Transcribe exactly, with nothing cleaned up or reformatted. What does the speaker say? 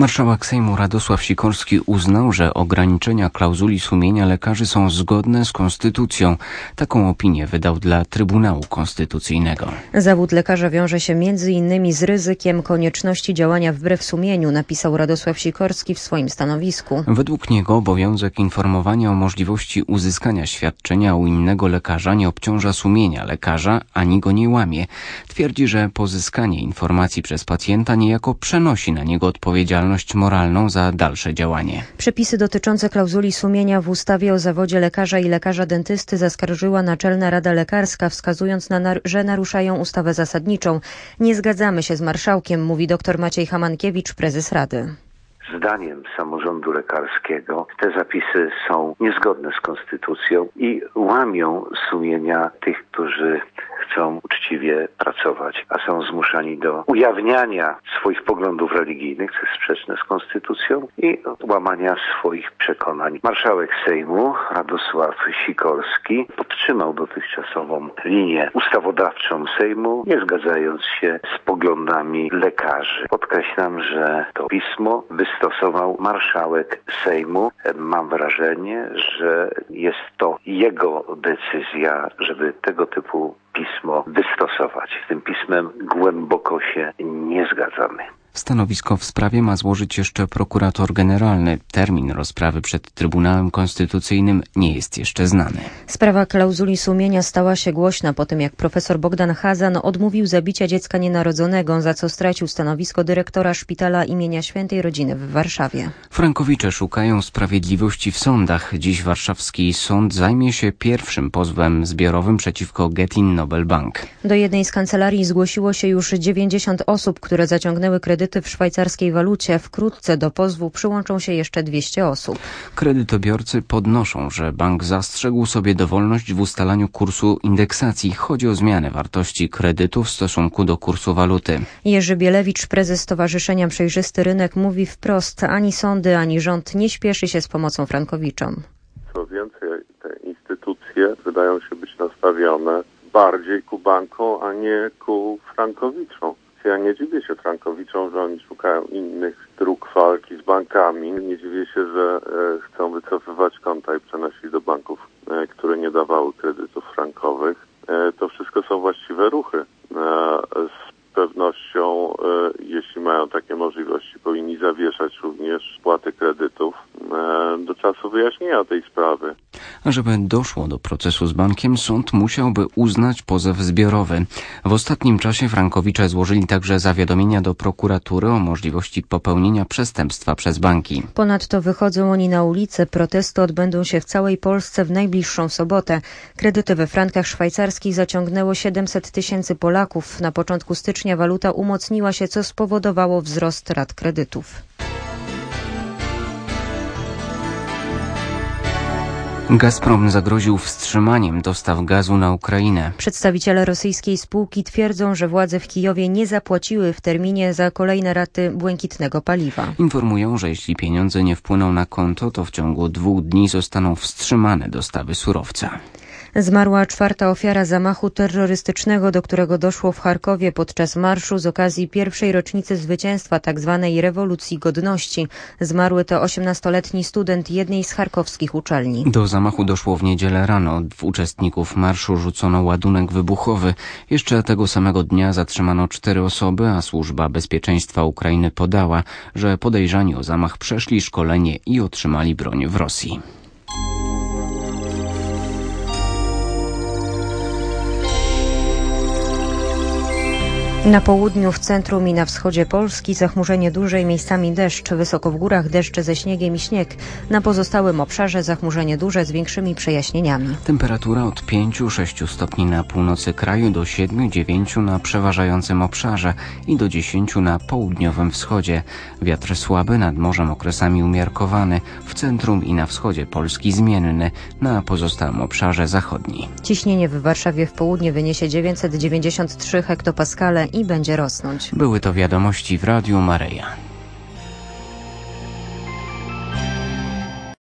Marszałek Sejmu Radosław Sikorski uznał, że ograniczenia klauzuli sumienia lekarzy są zgodne z konstytucją. Taką opinię wydał dla Trybunału Konstytucyjnego. Zawód lekarza wiąże się między innymi z ryzykiem konieczności działania wbrew sumieniu, napisał Radosław Sikorski w swoim stanowisku. Według niego obowiązek informowania o możliwości uzyskania świadczenia u innego lekarza nie obciąża sumienia lekarza, ani go nie łamie. Twierdzi, że pozyskanie informacji przez pacjenta niejako przenosi na niego odpowiedzialność moralną za dalsze działanie. Przepisy dotyczące klauzuli sumienia w ustawie o zawodzie lekarza i lekarza dentysty zaskarżyła Naczelna Rada Lekarska, wskazując, na, że naruszają ustawę zasadniczą. Nie zgadzamy się z marszałkiem, mówi dr Maciej Hamankiewicz, prezes Rady. Zdaniem samorządu lekarskiego te zapisy są niezgodne z konstytucją i łamią sumienia tych, którzy chcą uczciwie pracować, a są zmuszani do ujawniania swoich poglądów religijnych, co jest sprzeczne z konstytucją, i łamania swoich przekonań. Marszałek Sejmu Radosław Sikorski podtrzymał dotychczasową linię ustawodawczą Sejmu, nie zgadzając się z poglądami lekarzy. Podkreślam, że to pismo wystosował marszałek Sejmu. Mam wrażenie, że jest to jego decyzja, żeby tego typu pismo wystosować. Z tym pismem głęboko się nie zgadzamy. Stanowisko w sprawie ma złożyć jeszcze prokurator generalny. Termin rozprawy przed Trybunałem Konstytucyjnym nie jest jeszcze znany. Sprawa klauzuli sumienia stała się głośna po tym, jak profesor Bogdan Chazan odmówił zabicia dziecka nienarodzonego, za co stracił stanowisko dyrektora szpitala imienia Świętej Rodziny w Warszawie. Frankowicze szukają sprawiedliwości w sądach. Dziś warszawski sąd zajmie się pierwszym pozwem zbiorowym przeciwko Getin Nobel Bank. Do jednej z kancelarii zgłosiło się już dziewięćdziesiąt osób, które zaciągnęły kredyty w szwajcarskiej walucie. Wkrótce do pozwu przyłączą się jeszcze dwieście osób. Kredytobiorcy podnoszą, że bank zastrzegł sobie dowolność w ustalaniu kursu indeksacji. Chodzi o zmianę wartości kredytu w stosunku do kursu waluty. Jerzy Bielewicz, prezes Stowarzyszenia Przejrzysty Rynek, mówi wprost: ani sądy, ani rząd nie śpieszy się z pomocą frankowiczom. Co więcej, te instytucje wydają się być nastawione bardziej ku bankom, a nie ku frankowiczom. Ja nie dziwię się frankowiczom, że oni szukają innych dróg walki z bankami. Nie dziwię się, że e, chcą wycofywać konta i przenosić do banków, e, które nie dawały kredytów frankowych. E, to wszystko są właściwe ruchy. E, z pewnością, e, jeśli mają takie możliwości, powinni zawieszać również spłaty kredytów e, do czasu wyjaśnienia tej sprawy. A żeby doszło do procesu z bankiem, sąd musiałby uznać pozew zbiorowy. W ostatnim czasie frankowicze złożyli także zawiadomienia do prokuratury o możliwości popełnienia przestępstwa przez banki. Ponadto wychodzą oni na ulicę. Protesty odbędą się w całej Polsce w najbliższą sobotę. Kredyty we frankach szwajcarskich zaciągnęło siedemset tysięcy Polaków. Na początku stycznia waluta umocniła się, co spowodowało wzrost rat kredytów. Gazprom zagroził wstrzymaniem dostaw gazu na Ukrainę. Przedstawiciele rosyjskiej spółki twierdzą, że władze w Kijowie nie zapłaciły w terminie za kolejne raty błękitnego paliwa. Informują, że jeśli pieniądze nie wpłyną na konto, to w ciągu dwóch dni zostaną wstrzymane dostawy surowca. Zmarła czwarta ofiara zamachu terrorystycznego, do którego doszło w Charkowie podczas marszu z okazji pierwszej rocznicy zwycięstwa tzw. rewolucji godności. Zmarły to osiemnastoletni student jednej z charkowskich uczelni. Do zamachu doszło w niedzielę rano. W uczestników marszu rzucono ładunek wybuchowy. Jeszcze tego samego dnia zatrzymano cztery osoby, a Służba Bezpieczeństwa Ukrainy podała, że podejrzani o zamach przeszli szkolenie i otrzymali broń w Rosji. Na południu, w centrum i na wschodzie Polski zachmurzenie duże i miejscami deszcz. Wysoko w górach deszcze ze śniegiem i śnieg. Na pozostałym obszarze zachmurzenie duże z większymi przejaśnieniami. Temperatura od pięciu do sześciu stopni na północy kraju do siedmiu do dziewięciu na przeważającym obszarze i do dziesięciu na południowym wschodzie. Wiatr słaby, nad morzem okresami umiarkowany. W centrum i na wschodzie Polski zmienny. Na pozostałym obszarze zachodni. Ciśnienie w Warszawie w południe wyniesie dziewięćset dziewięćdziesiąt trzy hektopaskale i będzie rosnąć. Były to wiadomości w Radiu Maryja.